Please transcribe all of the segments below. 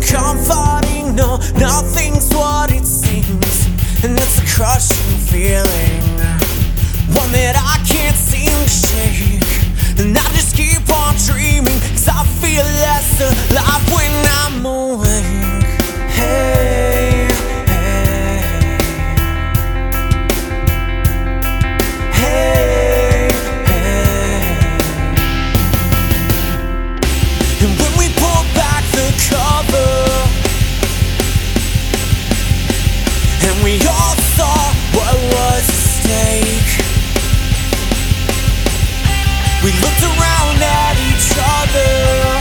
comforting, no, nothing's what it seems. And it's a crushing feeling, one that I can't seem to shake. And I just keep on dreaming, 'cause I feel less alive when I'm awake. Hey, hey, hey, hey. And when we pull back the cover, and we all saw what was at stake, we looked around at each other,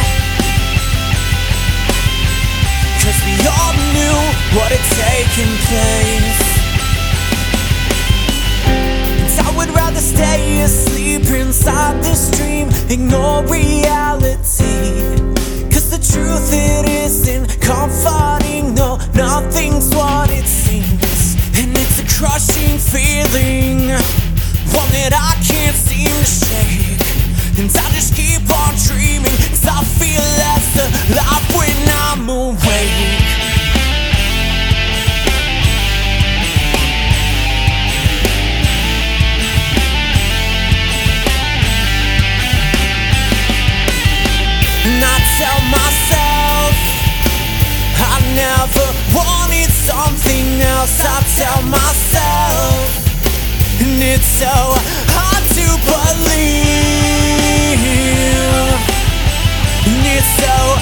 'cause we all knew what had taken place. And I would rather stay asleep inside this dream, ignore reality, 'cause the truth, it isn't comforting, no, nothing's what it seems. And it's a crushing feeling, one that I can't seem to shake. And I just keep on dreaming, 'cause I feel less alive when I'm awake. And I tell myself I never wanted something else. I tell myself, and it's so hard to believe, and it's so